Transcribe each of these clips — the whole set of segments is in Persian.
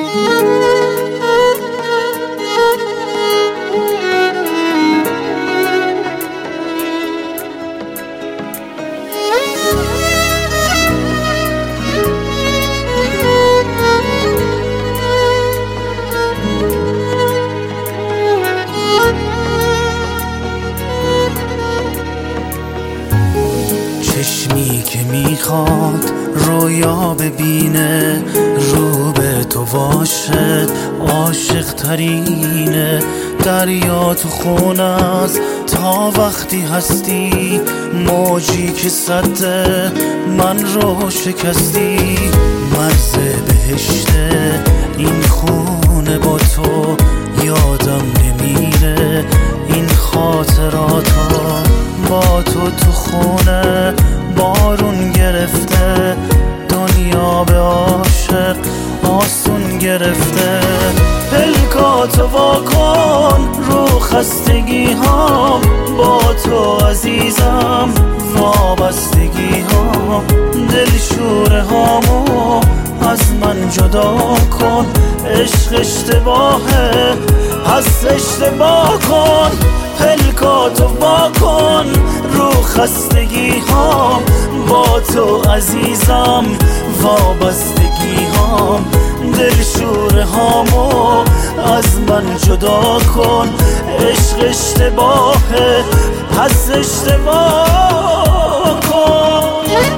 چشمی که میخواد رویا ببینه، رو به تو باشد عاشق ترینه. دریا تو خون است تا وقتی هستی، موجی که سده من رو شکستی. مرز بهشته این خونه با تو، یادم نمیره این خاطراتو. با تو خونه بارون گرفته، دنیا به عاشق آسون گرفته. پلکاتو واکن رو خستگی ها، با تو عزیزم وابستگی ها. دلشوره هامو از من جدا کن، عشق اشتباهه پس اشتباه کن. پلکاتو واکن رو خستگی ها، با تو عزیزم وابستگی ها. دلشوره هامو از من جدا کن، عشق اشتباهه پس اشتباه کن.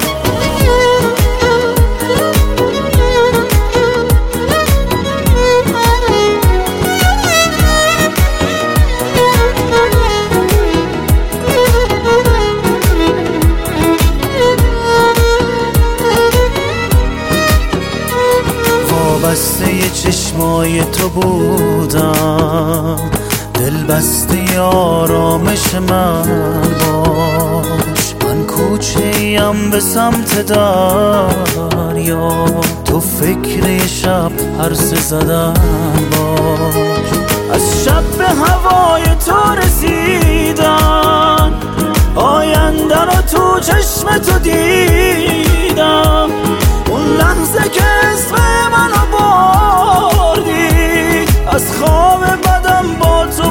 وابسته چشمای تو بودم، دل بسته آرامش من باش. من کوچه‌ایم به سمت دریا، تو فکر شب پرسه زدن باش. از شب به هوای تو رسیدم، آینده رو تو چشم تو دیدم. اون لحظه که اسم منو بردی، از خواب بدم با تو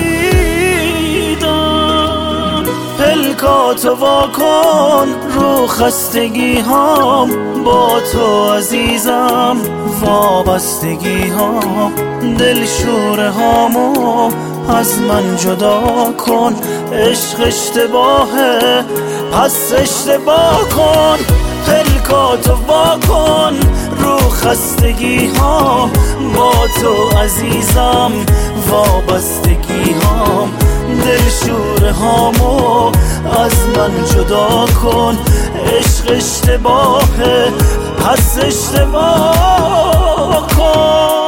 پریدم. پلکاتو واکن رو خستگی هام، با تو عزیزم وابستگی هام. دلشوره هامو از من جدا کن، عشق اشتباهه پس اشتباه کن. پلکاتو واکن رو خستگی ها، با تو عزیزم وابستگی هام. دلشوره هامو از من جدا کن، عشق اشتباهه پس اشتباه کن.